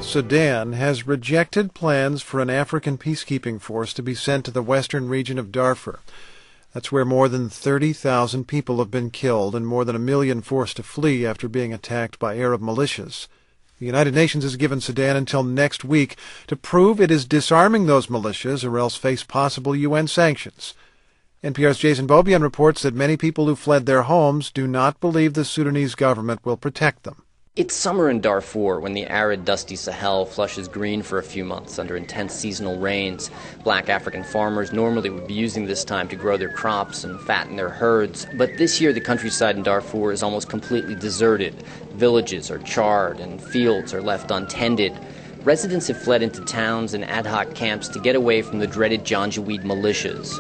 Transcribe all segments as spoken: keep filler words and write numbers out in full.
Sudan has rejected plans for an African peacekeeping force to be sent to the western region of Darfur. That's where more than thirty thousand people have been killed and more than a million forced to flee after being attacked by Arab militias. The United Nations has given Sudan until next week to prove it is disarming those militias or else face possible U N sanctions. N P R's Jason Beaubien reports that many people who fled their homes do not believe the Sudanese government will protect them. It's summer in Darfur when the arid, dusty Sahel flushes green for a few months under intense seasonal rains. Black African farmers normally would be using this time to grow their crops and fatten their herds. But this year, the countryside in Darfur is almost completely deserted. Villages are charred and fields are left untended. Residents have fled into towns and ad hoc camps to get away from the dreaded Janjaweed militias.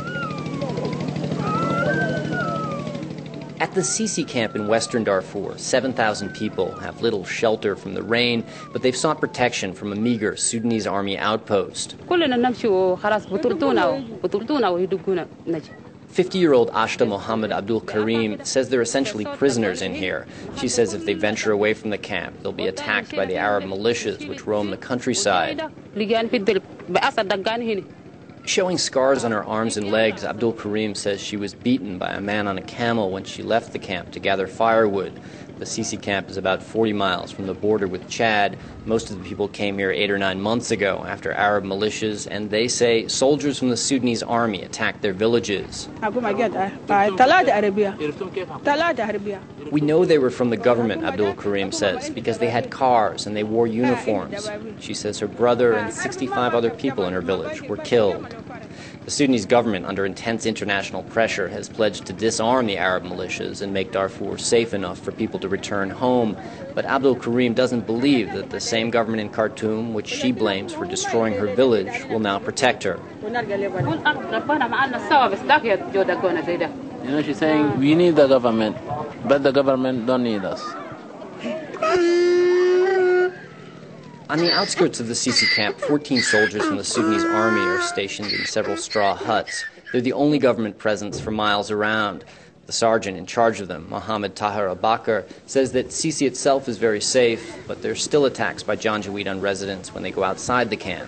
At the Sisi camp in western Darfur, seven thousand people have little shelter from the rain, but they've sought protection from a meager Sudanese army outpost. fifty-year-old Ashta Mohammed Abdul Karim says they're essentially prisoners in here. She says if they venture away from the camp, they'll be attacked by the Arab militias which roam the countryside. Showing scars on her arms and legs, Abdul Karim says she was beaten by a man on a camel when she left the camp to gather firewood. The Sisi camp is about forty miles from the border with Chad. Most of the people came here eight or nine months ago after Arab militias, and they say soldiers from the Sudanese army attacked their villages. We know they were from the government, Abdul Karim says, because they had cars and they wore uniforms. She says her brother and sixty-five other people in her village were killed. The Sudanese government, under intense international pressure, has pledged to disarm the Arab militias and make Darfur safe enough for people to return home. But Abdul Karim doesn't believe that the same government in Khartoum, which she blames for destroying her village, will now protect her. You know, she's saying, we need the government, but the government don't need us. On the outskirts of the Sisi camp, fourteen soldiers from the Sudanese army are stationed in several straw huts. They're the only government presence for miles around. The sergeant in charge of them, Mohammed Tahir Abakar, says that Sisi itself is very safe, but there's still attacks by Janjaweed residents when they go outside the camp.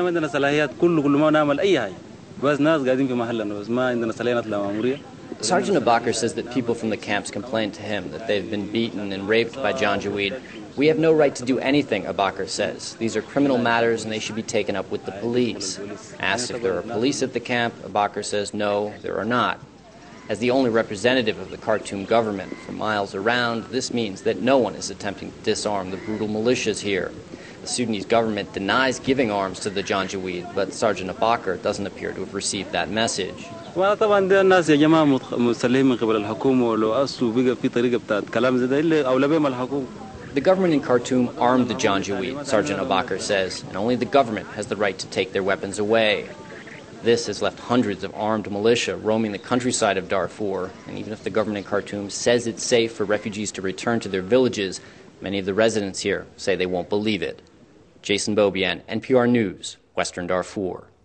Sergeant Abakar says that people from the camps complain to him that they've been beaten and raped by Janjaweed. We have no right to do anything, Abakar says. These are criminal matters and they should be taken up with the police. Asked if there are police at the camp, Abakar says no, there are not. As the only representative of the Khartoum government for miles around, this means that no one is attempting to disarm the brutal militias here. The Sudanese government denies giving arms to the Janjaweed, but Sergeant Abakar doesn't appear to have received that message. The government in Khartoum armed the Janjaweed, Sergeant Abakar says, and only the government has the right to take their weapons away. This has left hundreds of armed militia roaming the countryside of Darfur, and even if the government in Khartoum says it's safe for refugees to return to their villages, many of the residents here say they won't believe it. Jason Beaubien, N P R News, Western Darfur.